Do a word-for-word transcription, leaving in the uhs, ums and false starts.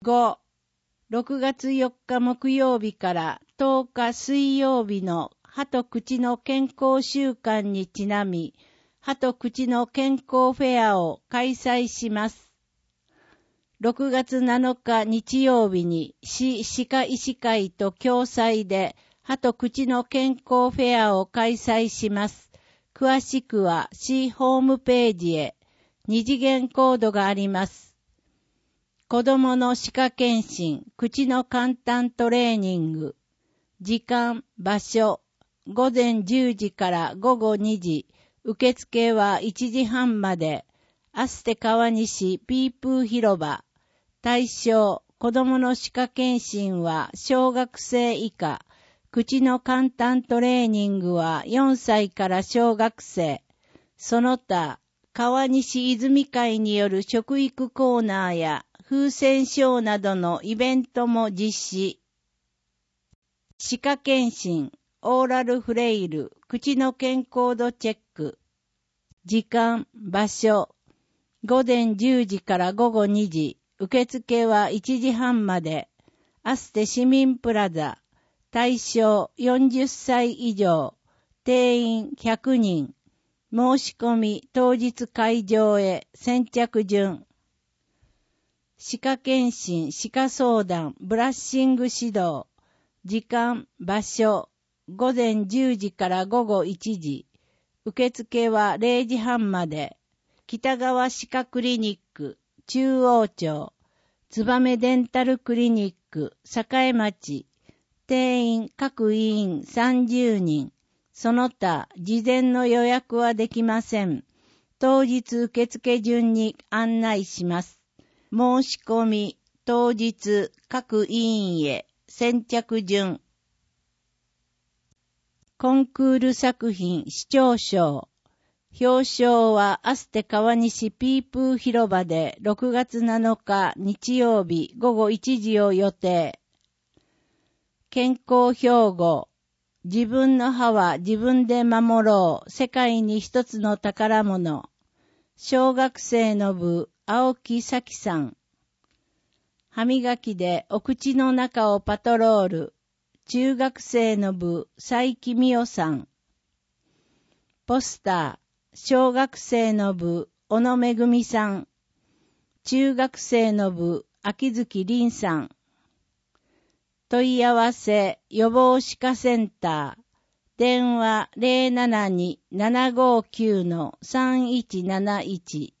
ご、ろくがつよっか木曜日からとおか水曜日の歯と口の健康週間にちなみ、歯と口の健康フェアを開催します。ろくがつなのか日曜日に市歯科医師会と共催で歯と口の健康フェアを開催します。詳しくは市ホームページへ。二次元コードがあります。子供の歯科検診、口の簡単トレーニング。時間、場所、ごぜんじゅうじからごごにじ。受付はいちじはんまで。アステ川西ピープー広場。対象、子供の歯科検診は小学生以下。口の簡単トレーニングはよんさいから小学生。その他、川西泉会による食育コーナーや風船ショーなどのイベントも実施。歯科検診、オーラルフレイル、口の健康度チェック。時間、場所、ごぜんじゅうじからごごにじ。受付はいちじはんまで。アステ市民プラザ。対象よんじゅっさい以上。定員ひゃくにん。申し込み当日会場へ先着順。歯科検診、歯科相談、ブラッシング指導。時間、場所、ごぜんじゅうじからごごいちじ。受付はれいじはんまで。北川歯科クリニック、中央町。燕デンタルクリニック、栄町。定員各委員さんじゅうにん。その他、事前の予約はできません。当日受付順に案内します。申し込み、当日各委員へ先着順。コンクール作品視聴賞。表彰はアステ川西ピープー広場でろくがつなのか日曜日ごごいちじを予定。健康標語。自分の歯は自分で守ろう。世界に一つの宝物。小学生の部、青木咲さん。歯磨きでお口の中をパトロール。中学生の部、佐伯美代さん。ポスター。小学生の部、小野めぐみさん。中学生の部、秋月凛さん。問い合わせ予防歯科センター。電話 ゼロななに ななごきゅう さんいちなないち。